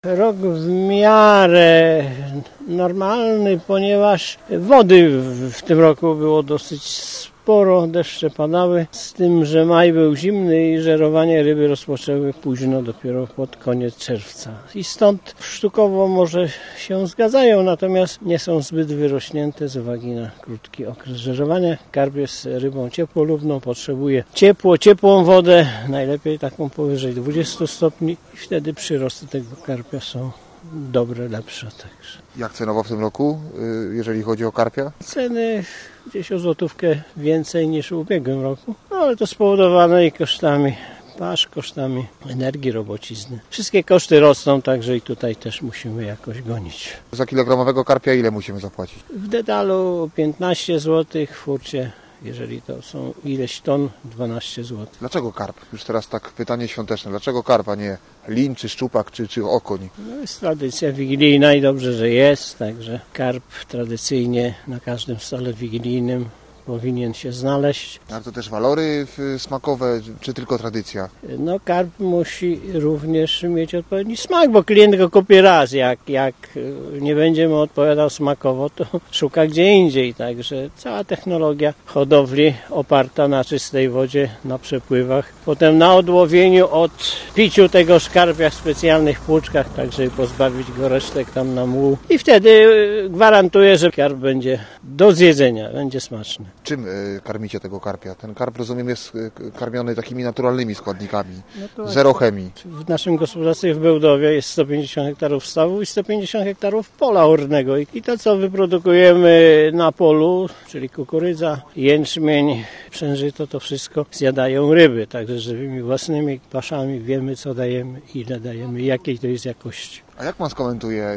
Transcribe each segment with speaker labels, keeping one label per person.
Speaker 1: Rok w miarę normalny, ponieważ wody w tym roku było dosyć sporo, deszcze padały, z tym, że maj był zimny i żerowanie ryby rozpoczęły późno, dopiero pod koniec czerwca. I stąd sztukowo może się zgadzają, natomiast nie są zbyt wyrośnięte z uwagi na krótki okres żerowania. Karp jest rybą ciepłolubną, potrzebuje ciepłą wodę, najlepiej taką powyżej 20 stopni i wtedy przyrosty tego karpia są dobre, lepsze także.
Speaker 2: Jak cenowo w tym roku, jeżeli chodzi o karpia?
Speaker 1: Ceny gdzieś o złotówkę więcej niż w ubiegłym roku, ale to spowodowane i kosztami pasz, kosztami energii, robocizny. Wszystkie koszty rosną, także i tutaj też musimy jakoś gonić.
Speaker 2: Za kilogramowego karpia ile musimy zapłacić?
Speaker 1: W detalu 15 zł, w furcie, jeżeli to są ileś ton, 12 zł.
Speaker 2: Dlaczego karp? Już teraz tak pytanie świąteczne. Dlaczego karp, a nie lin, czy szczupak, czy okoń?
Speaker 1: No jest tradycja wigilijna i dobrze, że jest, także karp tradycyjnie na każdym stole wigilijnym powinien się znaleźć.
Speaker 2: Ale to też walory smakowe, czy tylko tradycja?
Speaker 1: No karp musi również mieć odpowiedni smak, bo klient go kupi raz. Jak nie będzie mu odpowiadał smakowo, to szuka gdzie indziej. Także cała technologia hodowli oparta na czystej wodzie, na przepływach. Potem na odłowieniu, od piciu tego karpia w specjalnych płuczkach, tak żeby pozbawić go resztek tam na mułu. I wtedy gwarantuję, że karp będzie do zjedzenia, będzie smaczny.
Speaker 2: Czym karmicie tego karpia? Ten karp, rozumiem, jest karmiony takimi naturalnymi składnikami, zero chemii.
Speaker 1: W naszym gospodarstwie w Bełdowie jest 150 hektarów stawu i 150 hektarów pola ornego. I to, co wyprodukujemy na polu, czyli kukurydza, jęczmień, przężyto, to wszystko zjadają ryby. Także żywymi własnymi paszami wiemy, co dajemy, ile dajemy, jakiej to jest jakości.
Speaker 2: A jak pan skomentuje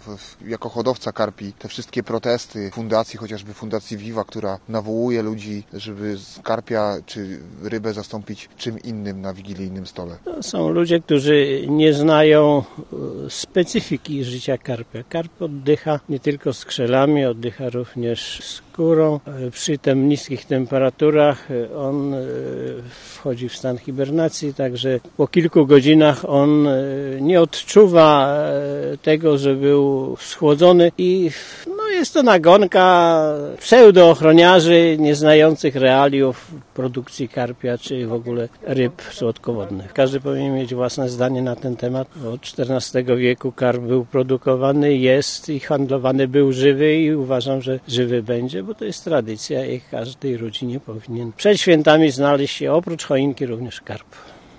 Speaker 2: jako hodowca karpi te wszystkie protesty fundacji, chociażby Fundacji Viva, która nawołuje ludzi, żeby z karpia czy rybę zastąpić czym innym na wigilijnym stole?
Speaker 1: To są ludzie, którzy nie znają specyfiki życia karpia. Karp oddycha nie tylko skrzelami, oddycha również skórą. Przy tym niskich temperaturach on wchodzi w stan hibernacji, także po kilku godzinach on nie odczuwa tego, że był schłodzony i jest to nagonka pseudoochroniarzy nieznających realiów produkcji karpia czy w ogóle ryb słodkowodnych. Każdy powinien mieć własne zdanie na ten temat. Od XIV wieku karp był produkowany, jest i handlowany był żywy i uważam, że żywy będzie, bo to jest tradycja i każdej rodzinie powinien przed świętami znaleźć się oprócz choinki również karp.